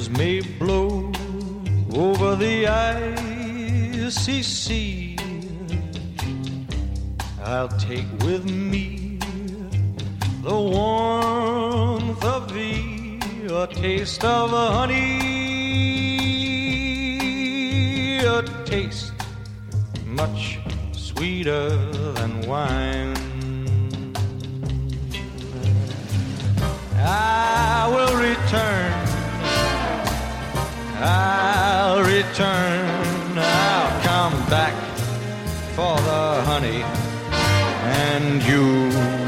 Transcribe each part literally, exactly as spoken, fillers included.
winds may blow over the icy sea, I'll take with me the warmth of thee, a taste of honey, a taste much sweeter than wine. I will return, I'll return, I'll come back for the honey and you.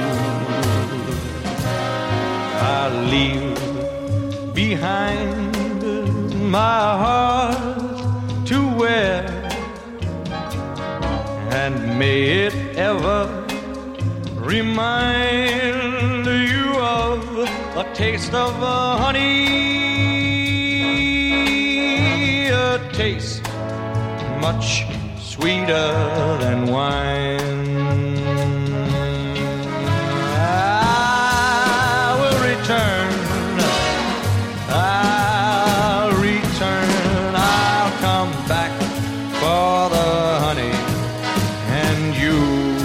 I'll leave behind my heart to wear, and may it ever remind you of a taste of honey, a taste much sweeter than wine. I will return, I'll return, I'll come back for the honey and you.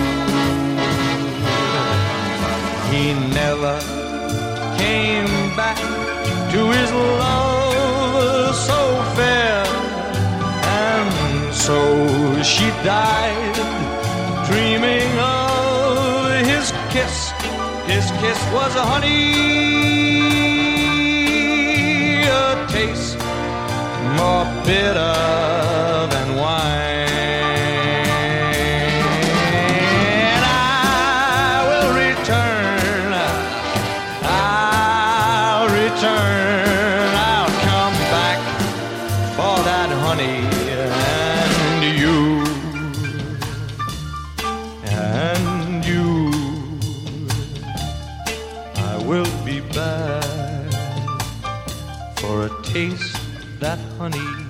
He never came back to his love so fair, and so she died dreaming of his kiss. His kiss was a honey, a taste more bitter than wine. And I will return, I'll return, I'll come back for that honey and you, and you. I will be back for a taste that honey